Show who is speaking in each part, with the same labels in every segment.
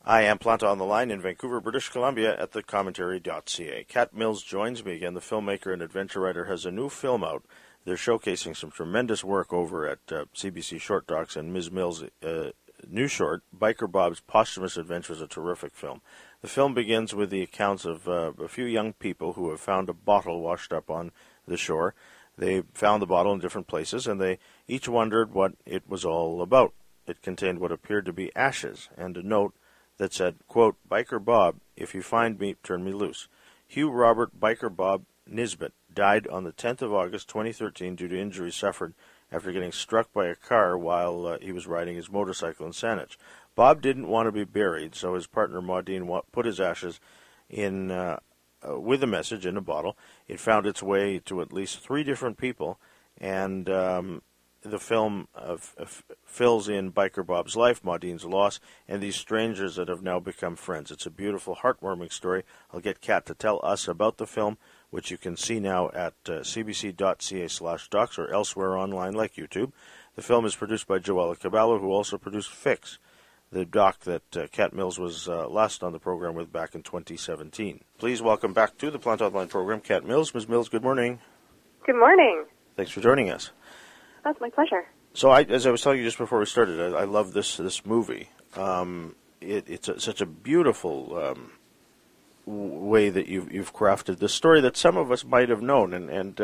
Speaker 1: I am Planta on the line in Vancouver, British Columbia at thecommentary.ca. Kat Mills joins me again. The filmmaker and adventure writer has a new film out. They're showcasing some tremendous work over at CBC Short Docs, and Ms. Mills' new short, Biker Bob's Posthumous Adventure, is a terrific film. The film begins with the accounts of a few young people who have found a bottle washed up on the shore. They found the bottle in different places, and they each wondered what it was all about. It contained what appeared to be ashes and a note that said, quote, Biker Bob, if you find me, turn me loose. Hugh Robert Biker Bob Nisbet died on the 10th of August 2013 due to injuries suffered after getting struck by a car while he was riding his motorcycle in Saanich. Bob didn't want to be buried, so his partner Maudine put his ashes in with a message in a bottle. It found its way to at least 3 different people, and the film fills in Biker Bob's life, Maudine's loss, and these strangers that have now become friends. It's a beautiful, heartwarming story. I'll get Kat to tell us about the film, which you can see now at cbc.ca/docs or elsewhere online like YouTube. The film is produced by Joella Caballo, who also produced Fix, the doc that Kat Mills was last on the program with back in 2017. Please welcome back to the Plant Online program, Kat Mills. Ms. Mills, good morning.
Speaker 2: Good morning.
Speaker 1: Thanks for joining us.
Speaker 2: That's my pleasure.
Speaker 1: So, as I was telling you just before we started, I love this movie. It's such a beautiful way that you've crafted this story that some of us might have known. And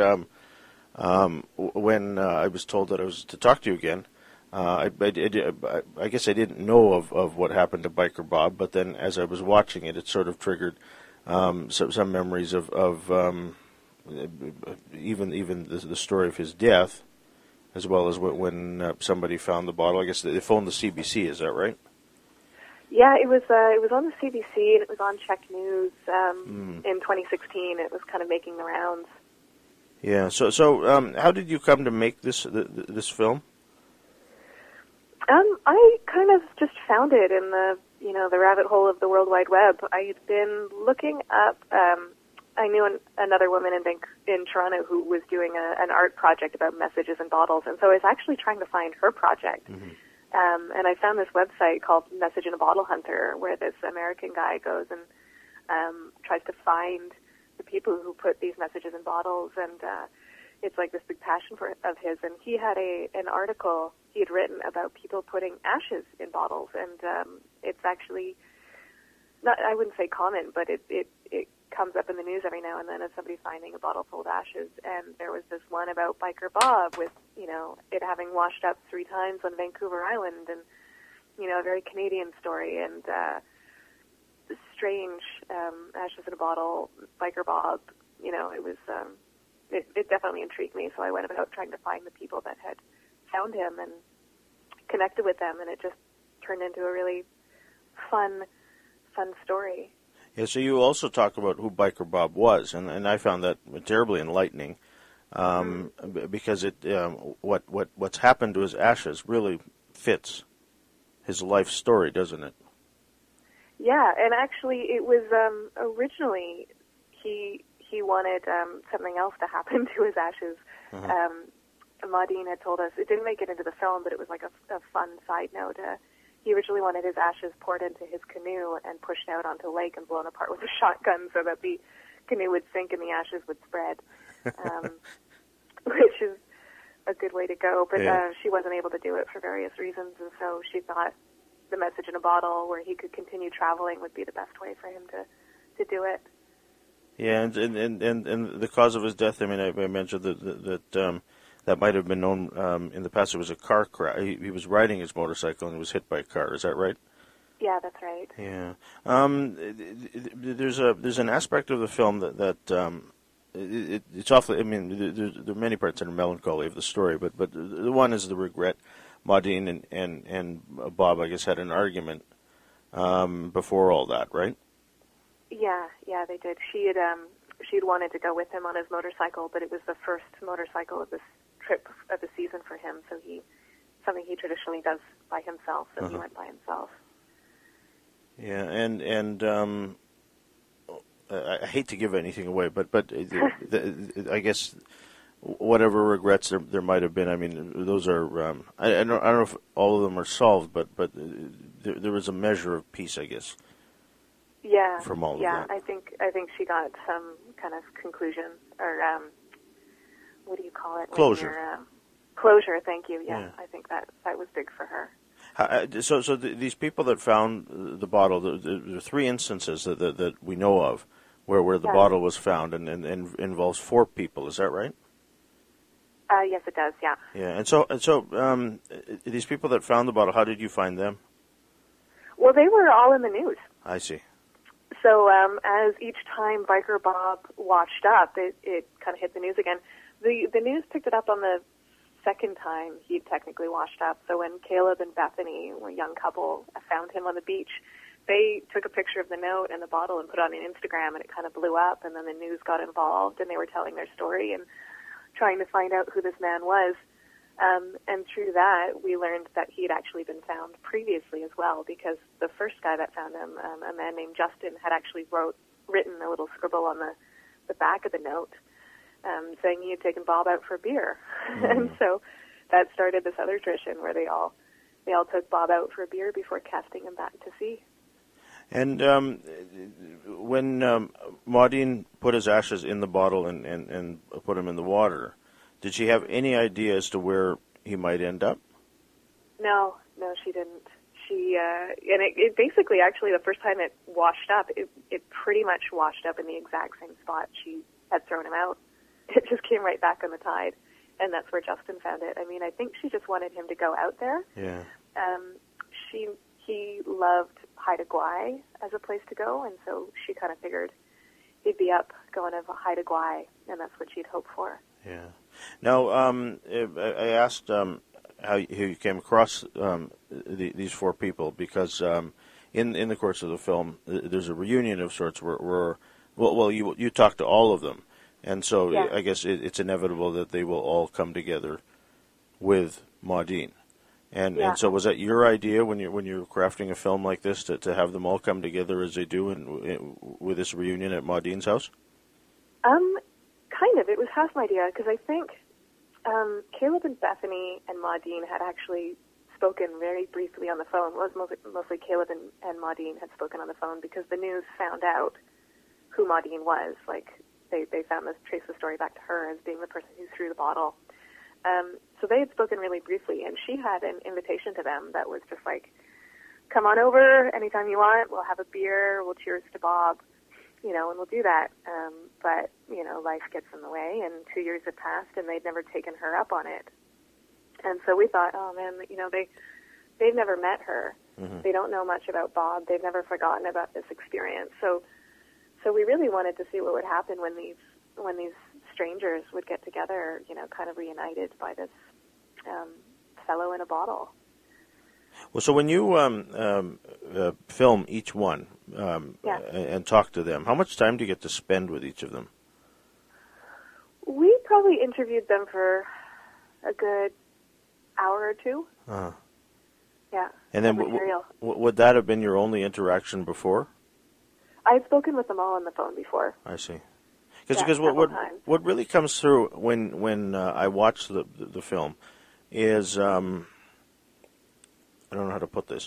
Speaker 1: when I was told that I was to talk to you again, I guess I didn't know of what happened to Biker Bob. But then, as I was watching it, it sort of triggered some memories of even the story of his death, as well as when somebody found the bottle. I guess they phoned the CBC, is that right?
Speaker 2: Yeah, it was on the CBC, and it was on Czech News in 2016. It was kind of making the rounds.
Speaker 1: Yeah, so how did you come to make this film?
Speaker 2: I kind of just found it in the rabbit hole of the World Wide Web. I had been looking up. I knew another woman in Toronto who was doing an art project about messages in bottles, and so I was actually trying to find her project. Mm-hmm. And I found this website called Message in a Bottle Hunter, where this American guy goes and tries to find the people who put these messages in bottles, and it's like this big passion of his. And he had an article he had written about people putting ashes in bottles, and it's actually not, I wouldn't say common, but it comes up in the news every now and then as somebody finding a bottle full of ashes. And there was this one about Biker Bob with, it having washed up 3 times on Vancouver Island, and, a very Canadian story, and strange ashes in a bottle, Biker Bob, it was, it definitely intrigued me. So I went about trying to find the people that had found him and connected with them, and it just turned into a really fun story.
Speaker 1: Yeah, so you also talk about who Biker Bob was, and I found that terribly enlightening, because it what's happened to his ashes really fits his life story, doesn't it?
Speaker 2: Yeah, and actually, it was originally he wanted something else to happen to his ashes. Maudine had told us it didn't make it into the film, but it was like a fun side note. He originally wanted his ashes poured into his canoe and pushed out onto a lake and blown apart with a shotgun so that the canoe would sink and the ashes would spread, which is a good way to go. But she wasn't able to do it for various reasons, and so she thought the message in a bottle where he could continue traveling would be the best way for him to do it.
Speaker 1: Yeah, and the cause of his death, I mean, I mentioned that might have been known in the past. It was a car crash. He was riding his motorcycle and was hit by a car. Is that right?
Speaker 2: Yeah, that's right.
Speaker 1: Yeah. There's an aspect of the film that it's awfully. I mean, there are many parts that are melancholy of the story, but the one is the regret. Maudine and Bob, I guess, had an argument before all that, right?
Speaker 2: Yeah, they did. She'd wanted to go with him on his motorcycle, but it was the first motorcycle of this trip of the season for him, so something he traditionally does by himself, so he went by himself.
Speaker 1: Yeah, and I hate to give anything away, but I guess whatever regrets there might have been. I mean, those are I don't know if all of them are solved, but there was a measure of peace, I guess.
Speaker 2: Yeah,
Speaker 1: from all of
Speaker 2: yeah.
Speaker 1: that.
Speaker 2: I think she got some kind of conclusion, or what do you call it?
Speaker 1: Closure.
Speaker 2: Closure. Thank you. Yeah,
Speaker 1: Yeah.
Speaker 2: I think that was big for her.
Speaker 1: So these people that found the bottle, there are 3 instances that we know of where the bottle was found, and involves 4 people. Is that right?
Speaker 2: Yes, it does. Yeah.
Speaker 1: Yeah, and so these people that found the bottle, how did you find them?
Speaker 2: Well, they were all in the news.
Speaker 1: I see.
Speaker 2: So as each time Biker Bob washed up, it kind of hit the news again. The news picked it up on the second time he'd technically washed up. So when Caleb and Bethany, a young couple, found him on the beach, they took a picture of the note and the bottle and put it on Instagram, and it kind of blew up, and then the news got involved, and they were telling their story and trying to find out who this man was. And through that, we learned that he had actually been found previously as well, because the first guy that found him, a man named Justin, had actually written a little scribble on the back of the note, saying he had taken Bob out for a beer. And so that started this other tradition where they all took Bob out for a beer before casting him back to sea.
Speaker 1: And when Maudine put his ashes in the bottle and put him in the water, did she have any idea as to where he might end up? No,
Speaker 2: she didn't. She and it basically, actually, the first time it washed up, it pretty much washed up in the exact same spot she had thrown him out. It just came right back on the tide, and that's where Justin found it. I mean, I think she just wanted him to go out there.
Speaker 1: Yeah.
Speaker 2: He loved Haida Gwaii as a place to go, and so she kind of figured he'd be up going to Haida Gwaii, and that's what she'd hoped for.
Speaker 1: Yeah. Now, I asked how you came across these 4 people, because in the course of the film, there's a reunion of sorts where you talk to all of them, and so
Speaker 2: yeah.
Speaker 1: I guess it's inevitable that they will all come together with Maudine. And so was that your idea when you're crafting a film like this to have them all come together as they do with this reunion at Maudine's house?
Speaker 2: Kind of. It was half my idea, because I think Caleb and Bethany and Maudine had actually spoken very briefly on the phone. Well, it was mostly Caleb and Maudine had spoken on the phone, because the news found out who Maudine was. Like, they traced the story back to her as being the person who threw the bottle. So they had spoken really briefly, and she had an invitation to them that was just like, come on over anytime you want. We'll have a beer. We'll cheers to Bob, and we'll do that. But, life gets in the way, and 2 years had passed, and they'd never taken her up on it. And so we thought, oh, man, they've never met her. Mm-hmm. They don't know much about Bob. They've never forgotten about this experience. So we really wanted to see what would happen when these strangers would get together, kind of reunited by this fellow in a bottle.
Speaker 1: Well, so when you film each one and talk to them, how much time do you get to spend with each of them?
Speaker 2: We probably interviewed them for a good hour or 2.
Speaker 1: Uh-huh.
Speaker 2: Yeah.
Speaker 1: And then would that have been your only interaction before?
Speaker 2: I had spoken with them all on the phone before.
Speaker 1: I see. Because what really comes through when I watch the film is I don't know how to put this.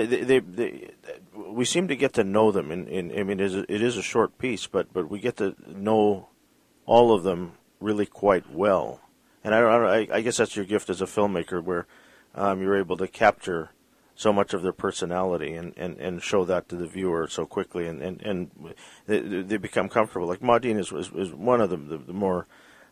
Speaker 1: We seem to get to know them. It is a short piece, but we get to know all of them really quite well. And I guess that's your gift as a filmmaker, where you're able to capture so much of their personality and show that to the viewer so quickly, and they become comfortable. Like Maudine is one of the more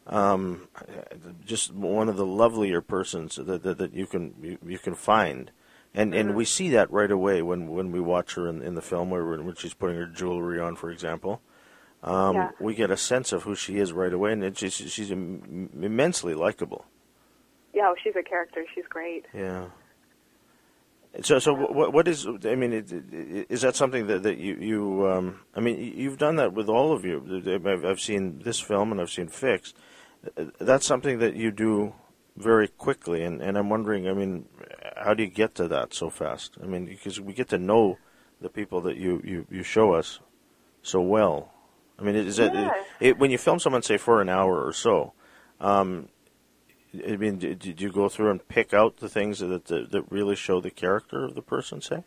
Speaker 1: just one of the lovelier persons that you can find, and we see that right away when we watch her in the film when she's putting her jewelry on, for example. We get a sense of who she is right away, and she's immensely likable.
Speaker 2: Yeah, she's a character. She's great.
Speaker 1: Yeah. So what is? I mean, is that something that you? I mean, you've done that with all of you. I've seen this film and I've seen Fixed. That's something that you do very quickly, and I'm wondering. I mean, how do you get to that so fast? I mean, because we get to know the people that you show us so well. I mean, is that when you film someone, say, for an hour or so? I mean, did you go through and pick out the things that really show the character of the person, say?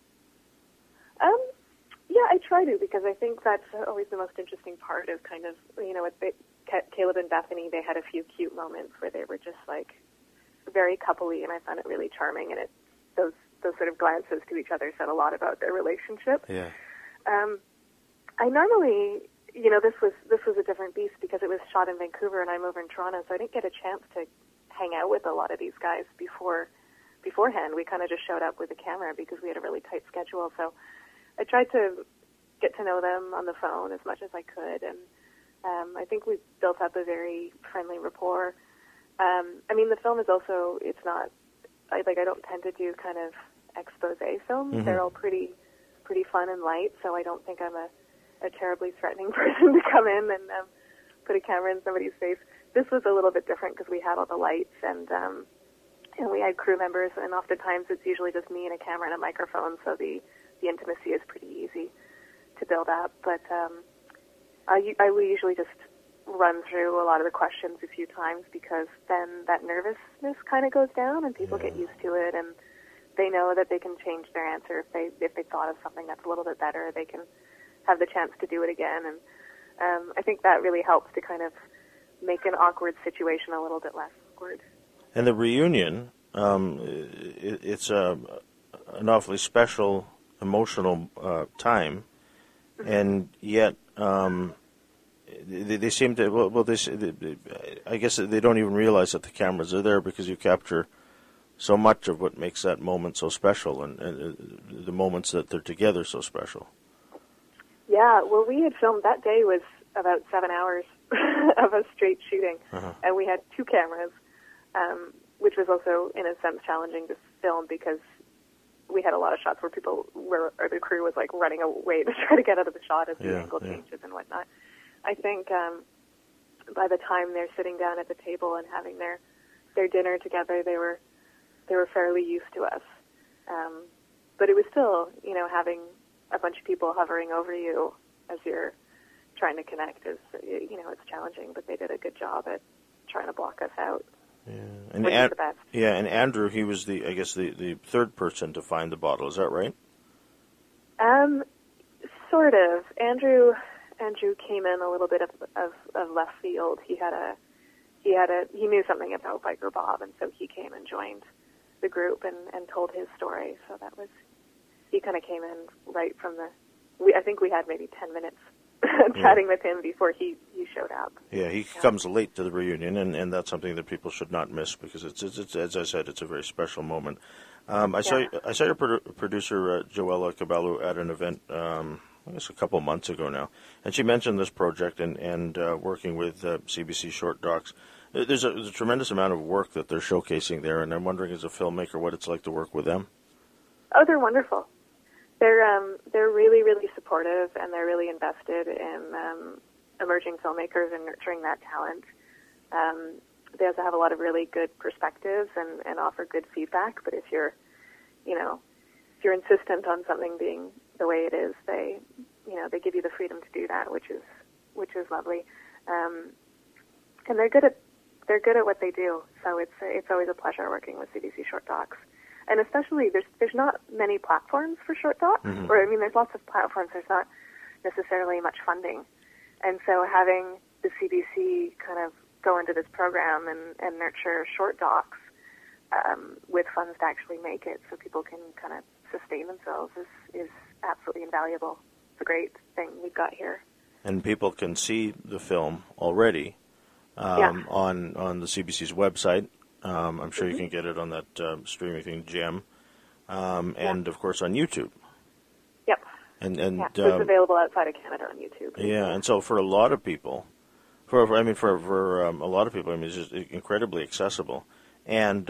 Speaker 2: Yeah, I try to, because I think that's always the most interesting part of kind of, with Caleb and Bethany, they had a few cute moments where they were just like very coupley, and I found it really charming, and those sort of glances to each other said a lot about their relationship.
Speaker 1: Yeah.
Speaker 2: I normally, this was a different beast because it was shot in Vancouver and I'm over in Toronto, so I didn't get a chance to hang out with a lot of these guys beforehand. We kind of just showed up with a camera because we had a really tight schedule. So I tried to get to know them on the phone as much as I could, and I think we built up a very friendly rapport. I mean, the film is also, it's not, I don't tend to do kind of expose films. Mm-hmm. They're all pretty fun and light, so I don't think I'm a terribly threatening person to come in and put a camera in somebody's face. This was a little bit different because we had all the lights and we had crew members, and oftentimes it's usually just me and a camera and a microphone, so the intimacy is pretty easy to build up. But I will usually just run through a lot of the questions a few times, because then that nervousness kind of goes down and people get used to it, and they know that they can change their answer if they thought of something that's a little bit better. They can have the chance to do it again, and I think that really helps to kind of make an awkward situation a little bit less awkward.
Speaker 1: And the reunion, it's an awfully special, emotional time, mm-hmm. and yet they seem to, I guess they don't even realize that the cameras are there, because you capture so much of what makes that moment so special, and the moments that they're together so special.
Speaker 2: Yeah, well, we had filmed, that day was about 7 hours of us straight shooting, and we had 2 cameras, which was also, in a sense, challenging to film, because we had a lot of shots where the crew was like running away to try to get out of the shot as the angle changes and whatnot. I think by the time they're sitting down at the table and having their dinner together, they were fairly used to us. But it was still, having a bunch of people hovering over you as you're trying to connect is, it's challenging, but they did a good job at trying to block us out.
Speaker 1: Yeah, and
Speaker 2: which is the best.
Speaker 1: Yeah, and Andrew, he was the third person to find the bottle. Is that right?
Speaker 2: Sort of. Andrew came in a little bit of left field. He knew something about Biker Bob, and so he came and joined the group and told his story. So he kind of came in right from I think we had maybe 10 minutes chatting with him before he showed up.
Speaker 1: Yeah, he comes late to the reunion, and that's something that people should not miss, because it's as I said, it's a very special moment. I saw your producer Joella Cabello at an event, I guess a couple months ago now, and she mentioned this project and working with CBC Short Docs. There's a tremendous amount of work that they're showcasing there, and I'm wondering, as a filmmaker, what it's like to work with them.
Speaker 2: Oh, they're wonderful. They're really, really supportive, and they're really invested in emerging filmmakers and nurturing that talent. They also have a lot of really good perspectives and offer good feedback. But if you're insistent on something being the way it is, they give you the freedom to do that, which is lovely. And they're good at what they do. So it's always a pleasure working with CBC Short Docs. And especially, there's not many platforms for short docs, mm-hmm. or there's lots of platforms. There's not necessarily much funding, and so having the CBC kind of go into this program and nurture short docs with funds to actually make it, so people can kind of sustain themselves, is absolutely invaluable. It's a great thing we've got here.
Speaker 1: And people can see the film already on the CBC's website. I'm sure you can get it on that streaming thing, Gem, and of course on YouTube.
Speaker 2: Yep.
Speaker 1: And
Speaker 2: so it's available outside of Canada on YouTube.
Speaker 1: Yeah, and so for a lot of people, for a lot of people, it's just incredibly accessible, and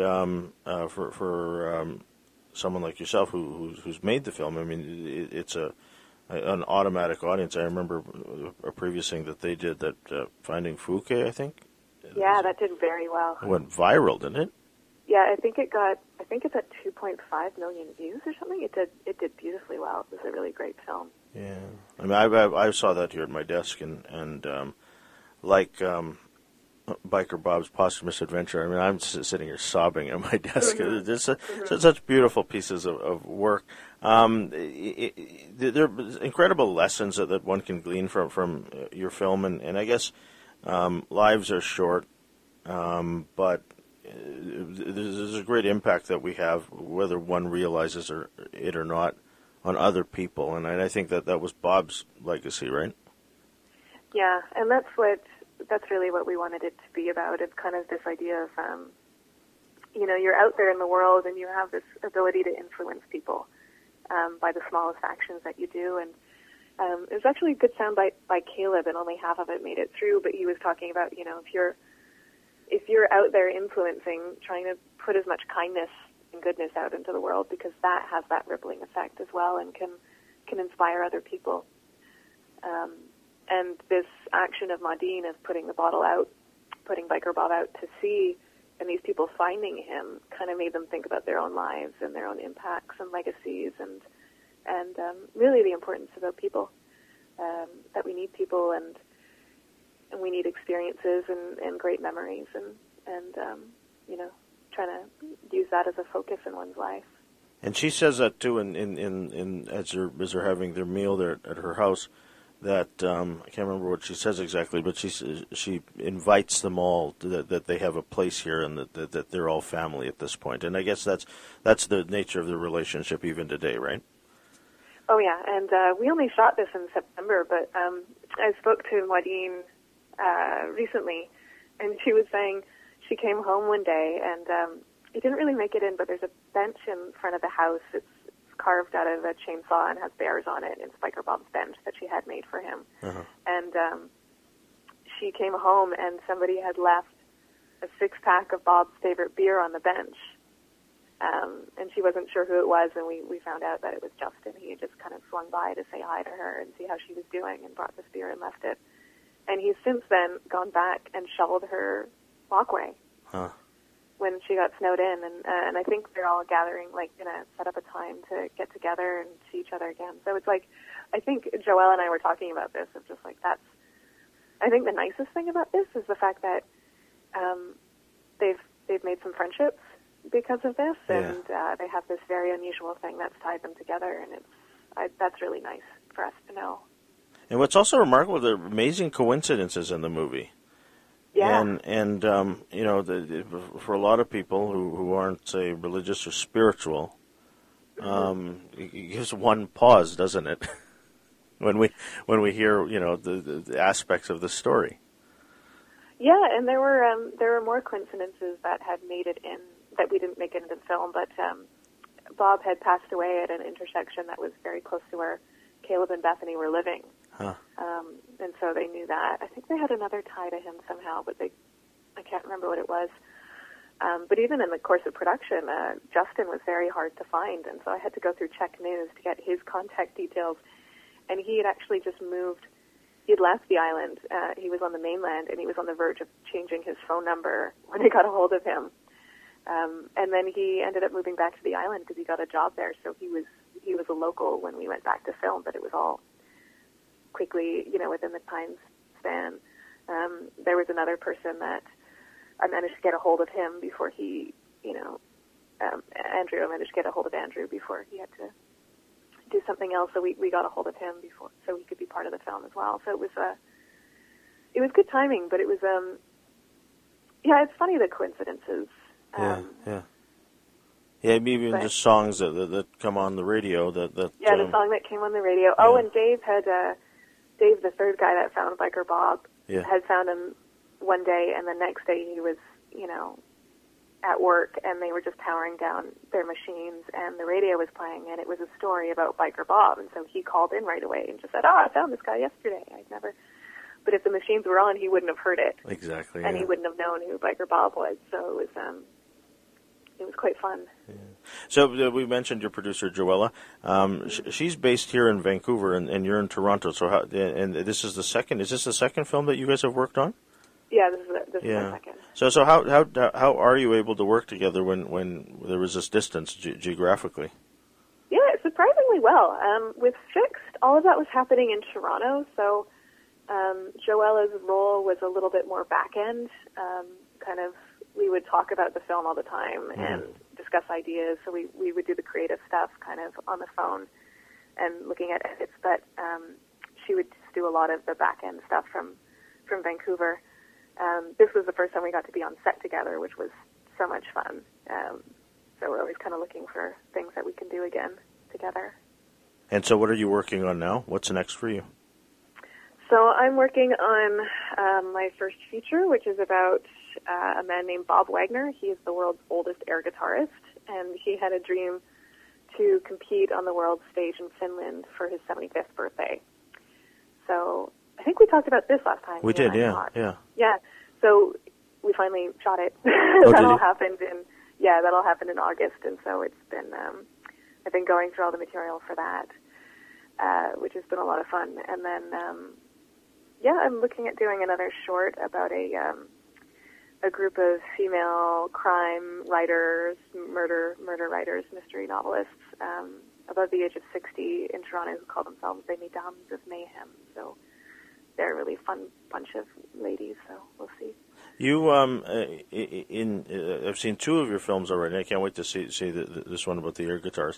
Speaker 1: for someone like yourself who's made the film, it's an automatic audience. I remember a previous thing that they did, that Finding Fouquet, I think.
Speaker 2: Yeah, that did very well.
Speaker 1: It went viral, didn't it?
Speaker 2: Yeah, I think it's at 2.5 million views or something. It did beautifully well. It was a really great film. Yeah,
Speaker 1: I saw that here at my desk, and like Biker Bob's Posthumous Adventure. I mean, I'm sitting here sobbing at my desk. There's such beautiful pieces of work. There are incredible lessons that one can glean from your film, and I guess lives are short, but there's a great impact that we have, whether one realizes it or not, on other people, and I think that was Bob's legacy, right?
Speaker 2: Yeah, and that's really what we wanted it to be about. It's kind of this idea of, you're out there in the world and you have this ability to influence people by the smallest actions that you do. And it was actually a good soundbite by Caleb, and only half of it made it through. But he was talking about, if you're out there influencing, trying to put as much kindness and goodness out into the world, because that has that rippling effect as well, and can inspire other people. And this action of Modine of putting the bottle out, putting Biker Bob out to sea, and these people finding him kind of made them think about their own lives and their own impacts and legacies, and really the importance about people, that we need people and we need experiences and great memories and trying to use that as a focus in one's life.
Speaker 1: And she says that too in as they're having their meal there at her house. That I can't remember what she says exactly, but she invites them all that they have a place here and that they're all family at this point. And I guess that's the nature of the relationship even today, right?
Speaker 2: Oh yeah, and we only shot this in September, but I spoke to Modine recently, and she was saying she came home one day and it didn't really make it in, but there's a bench in front of the house. It's carved out of a chainsaw and has bears on it. It's Biker Bob's bench that she had made for him. Uh-huh. And she came home and somebody had left a 6-pack of Bob's favorite beer on the bench. And she wasn't sure who it was, and we found out that it was Justin. He had just kind of swung by to say hi to her and see how she was doing and brought this beer and left it. And he's since then gone back and shoveled her walkway. Huh. When she got snowed in, and I think they're all gathering, gonna set up a time to get together and see each other again. So it's I think Joelle and I were talking about this, of just I think the nicest thing about this is the fact that they've made some friendships because of this, and they have this very unusual thing that's tied them together, and that's really nice for us to know.
Speaker 1: And what's also remarkable, there are amazing coincidences in the movie.
Speaker 2: Yeah.
Speaker 1: And for a lot of people who aren't, say, religious or spiritual, it gives one pause, doesn't it? when we hear, the aspects of the story.
Speaker 2: Yeah, and there were more coincidences that had made it in, that we didn't make it into the film, but Bob had passed away at an intersection that was very close to where Caleb and Bethany were living. Huh. And so they knew that. I think they had another tie to him somehow, but I can't remember what it was. But even in the course of production, Justin was very hard to find, and so I had to go through Czech News to get his contact details. And he had actually just moved. He had left the island. He was on the mainland, and he was on the verge of changing his phone number when they got a hold of him. And then he ended up moving back to the island because he got a job there. So he was a local when we went back to film, but it was all quickly, within the time span. There was another person that I managed to get a hold of him before he, Andrew, I managed to get a hold of Andrew before he had to do something else. So we got a hold of him before, so he could be part of the film as well. So it was good timing, but it was, it's funny, the coincidences.
Speaker 1: Yeah, maybe even just songs that come on the radio. The
Speaker 2: song that came on the radio. Yeah. Oh, and Dave, the third guy that found Biker Bob, had found him one day, and the next day he was, at work, and they were just powering down their machines, and the radio was playing, and it was a story about Biker Bob, and so he called in right away and just said, I found this guy yesterday. But if the machines were on, he wouldn't have heard it.
Speaker 1: Exactly.
Speaker 2: And he wouldn't have known who Biker Bob was, so it was quite fun. Yeah.
Speaker 1: So we mentioned your producer, Joella. She's based here in Vancouver, and you're in Toronto. So this is the second. Is this the second film that you guys have worked on?
Speaker 2: Yeah, this is the second.
Speaker 1: So how are you able to work together when there was this distance geographically?
Speaker 2: Yeah, surprisingly well. With Fixed, all of that was happening in Toronto, so Joella's role was a little bit more back-end, we would talk about the film all the time and discuss ideas, so we would do the creative stuff kind of on the phone and looking at edits, but she would just do a lot of the back-end stuff from Vancouver. This was the first time we got to be on set together, which was so much fun. So we're always kind of looking for things that we can do again together.
Speaker 1: And so what are you working on now? What's next for you?
Speaker 2: So I'm working on my first feature, which is about a man named Bob Wagner. He is the world's oldest air guitarist, and he had a dream to compete on the world stage in Finland for his 75th birthday. So I think we talked about this last time.
Speaker 1: We did, yeah.
Speaker 2: Yeah, so we finally shot it.
Speaker 1: Oh,
Speaker 2: that all happened in August, and so it's been, I've been going through all the material for that, which has been a lot of fun. And then, I'm looking at doing another short about a group of female crime writers, murder writers, mystery novelists, above the age of 60 in Toronto who call themselves Les Mesdames of Mayhem. So they're a really fun bunch of ladies, so we'll see.
Speaker 1: You, I've seen two of your films already. I can't wait to see this one about the air guitars.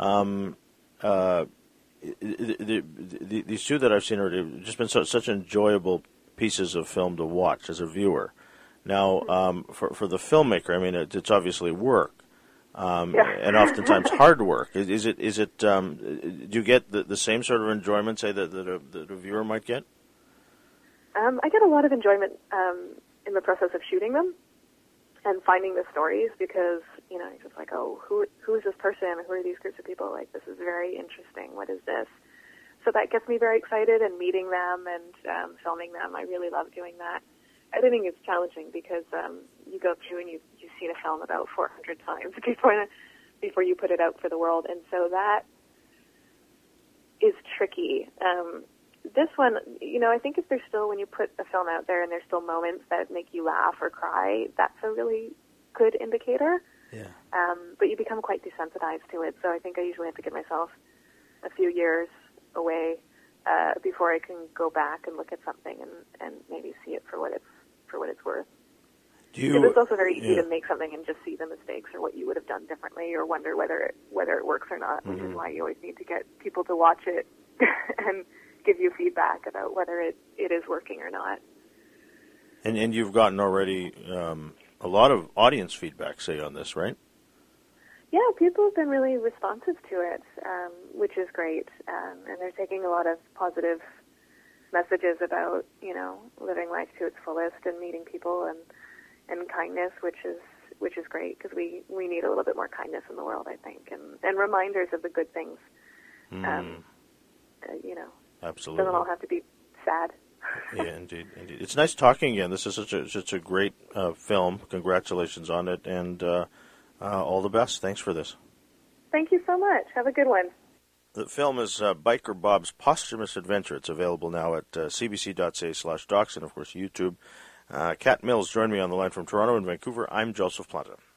Speaker 1: These two that I've seen already have just been such enjoyable pieces of film to watch as a viewer. Now, for the filmmaker, I mean, it's obviously work, and oftentimes hard work. Is it? Do you get the same sort of enjoyment, say, that a viewer might get?
Speaker 2: I get a lot of enjoyment in the process of shooting them and finding the stories, because you're just like, oh, who is this person? Who are these groups of people? Like, this is very interesting. What is this? So that gets me very excited, and meeting them and filming them. I really love doing that. Editing is challenging because you go through and you've seen a film about 400 times before you put it out for the world, and so that is tricky. This one, I think if there's still, when you put a film out there and there's still moments that make you laugh or cry, that's a really good indicator.
Speaker 1: Yeah.
Speaker 2: But you become quite desensitized to it, so I think I usually have to give myself a few years away before I can go back and look at something and maybe see it for what it's worth. Because it's also very easy to make something and just see the mistakes or what you would have done differently, or wonder whether it works or not, which is why you always need to get people to watch it and give you feedback about whether it is working or not.
Speaker 1: And you've gotten already a lot of audience feedback, say, on this, right?
Speaker 2: Yeah, people have been really responsive to it, which is great, and they're taking a lot of positive messages about, living life to its fullest and meeting people and kindness, which is great, because we need a little bit more kindness in the world, I think, and reminders of the good things.
Speaker 1: Absolutely.
Speaker 2: It doesn't all have to be sad.
Speaker 1: Yeah, indeed. It's nice talking again. This is such a great film. Congratulations on it, and all the best. Thanks for this.
Speaker 2: Thank you so much. Have a good one.
Speaker 1: The film is Biker Bob's Posthumous Adventure. It's available now at cbc.ca/docs and, of course, YouTube. Kat Mills joined me on the line from Toronto and Vancouver. I'm Joseph Planta.